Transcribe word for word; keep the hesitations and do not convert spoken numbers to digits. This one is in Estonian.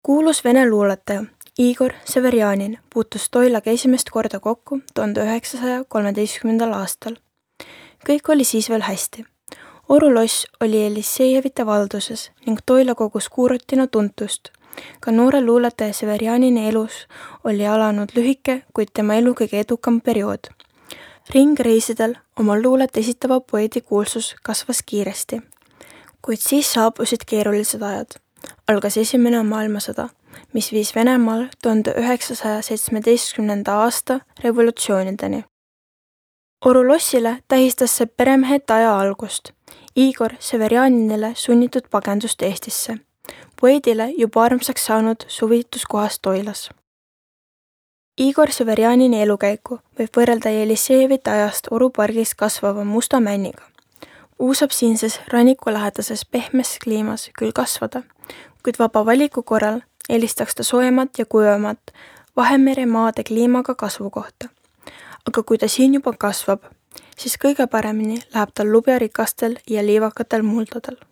Kuulus vene luuletaja Igor Severjanin puutus Toilaga esimest korda kokku tuhande üheksasaja kolmeteistkümnendal aastal. Kõik oli siis veel hästi. Oru loss oli Elisejevite valduses ning Toila kogus Kuurotina tuntust. Ka noore luuletaja Severjanini elus oli alanud lühike, kuid tema elu kõige edukam periood. Ringreisidel oma luulet esitava poeedi kuulsus kasvas kiiresti. Kuid siis saabusid keerulised ajad. Algas esimene maailmasõda, mis viis Venemaal tuhande üheksasaja seitsmeteistkümnenda aasta revolutsioonideni. Oru lossile tähistas see peremeheta aja algust. Igor Severjaninile sunnitud pagendust Eestisse. Poeedile juba armsaks saanud suvituskohas Toilas. Igor Severjanini elukäiku võib võrrelda Elisejevite ajast Oru pargis kasvava musta männiga. Uu saab siinses rannikulähedases pehmes kliimas küll kasvada, kuid vaba valiku korral eelistaks ta soojemat ja kuivamat Vahemere maade kliimaga kasvukohta. Aga kui ta siin juba kasvab, siis kõige paremini läheb tal lubjarikastel ja liivakatel muldadel.